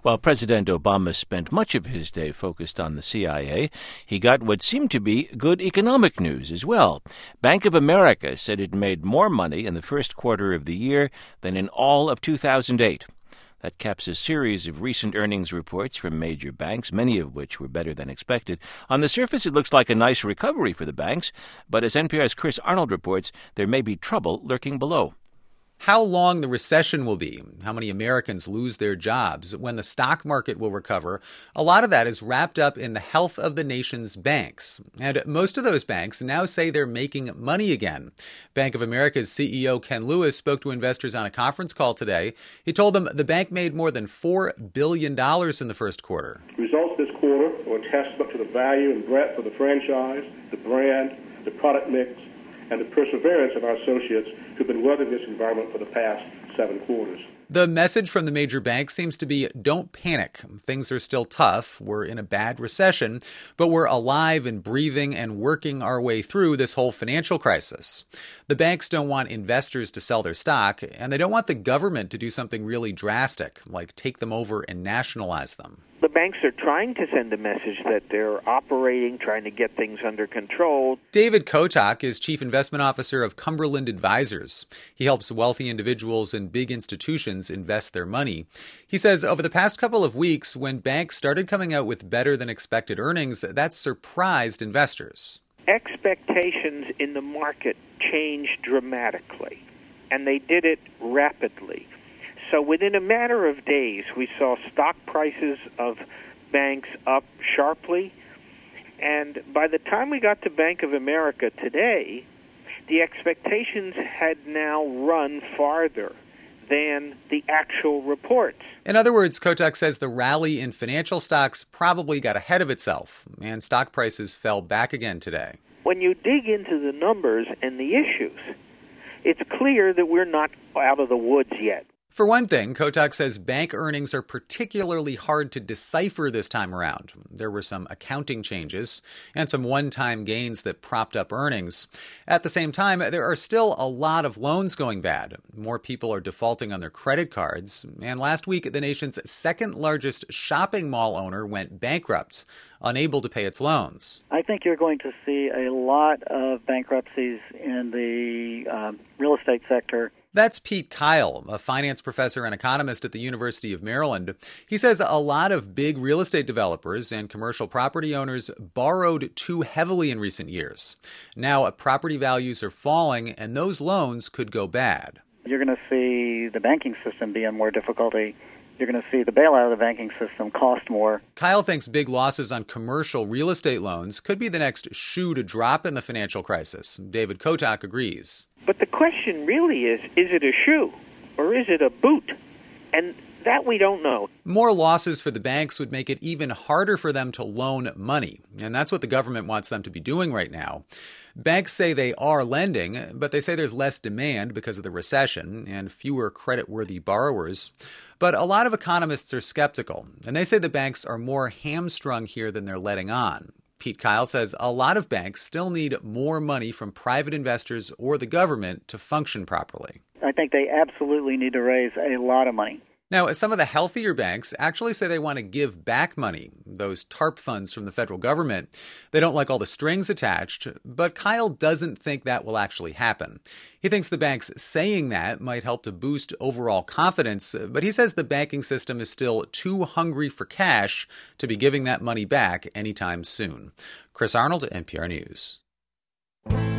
While President Obama spent much of his day focused on the CIA, he got what seemed to be good economic news as well. Bank of America said it made more money in the first quarter of the year than in all of 2008. That caps a series of recent earnings reports from major banks, many of which were better than expected. On the surface, it looks like a nice recovery for the banks, but as NPR's Chris Arnold reports, there may be trouble lurking below. How long the recession will be, how many Americans lose their jobs, when the stock market will recover, a lot of that is wrapped up in the health of the nation's banks. And most of those banks now say they're making money again. Bank of America's CEO Ken Lewis spoke to investors on a conference call today. He told them the bank made more than $4 billion in the first quarter. Results this quarter are a testament to the value and breadth of the franchise, the brand, the product mix, and the perseverance of our associates who've been weathering this environment for the past 7 quarters. The message from the major banks seems to be, don't panic. Things are still tough. We're in a bad recession, but we're alive and breathing and working our way through this whole financial crisis. The banks don't want investors to sell their stock, and they don't want the government to do something really drastic, like take them over and nationalize them. The banks are trying to send a message that they're operating, trying to get things under control. David Kotak is Chief Investment Officer of Cumberland Advisors. He helps wealthy individuals and big institutions invest their money. He says over the past couple of weeks, when banks started coming out with better than expected earnings, that surprised investors. Expectations in the market changed dramatically, and they did it rapidly. So within a matter of days, we saw stock prices of banks up sharply. And by the time we got to Bank of America today, the expectations had now run farther than the actual reports. In other words, Kotak says the rally in financial stocks probably got ahead of itself, and stock prices fell back again today. When you dig into the numbers and the issues, it's clear that we're not out of the woods yet. For one thing, Kotak says bank earnings are particularly hard to decipher this time around. There were some accounting changes and some one-time gains that propped up earnings. At the same time, there are still a lot of loans going bad. More people are defaulting on their credit cards. And last week, the nation's second largest shopping mall owner went bankrupt, unable to pay its loans. I think you're going to see a lot of bankruptcies in the real estate sector. That's Pete Kyle, a finance professor and economist at the University of Maryland. He says a lot of big real estate developers and commercial property owners borrowed too heavily in recent years. Now, property values are falling, and those loans could go bad. You're going to see the banking system be in more difficulty. You're going to see the bailout of the banking system cost more. Kyle thinks big losses on commercial real estate loans could be the next shoe to drop in the financial crisis. David Kotak agrees. But the question really is it a shoe or is it a boot? And that we don't know. More losses for the banks would make it even harder for them to loan money. And that's what the government wants them to be doing right now. Banks say they are lending, but they say there's less demand because of the recession and fewer credit-worthy borrowers. But a lot of economists are skeptical, and they say the banks are more hamstrung here than they're letting on. Pete Kyle says a lot of banks still need more money from private investors or the government to function properly. I think they absolutely need to raise a lot of money. Now, some of the healthier banks actually say they want to give back money, those TARP funds from the federal government. They don't like all the strings attached, but Kyle doesn't think that will actually happen. He thinks the banks saying that might help to boost overall confidence, but he says the banking system is still too hungry for cash to be giving that money back anytime soon. Chris Arnold, NPR News.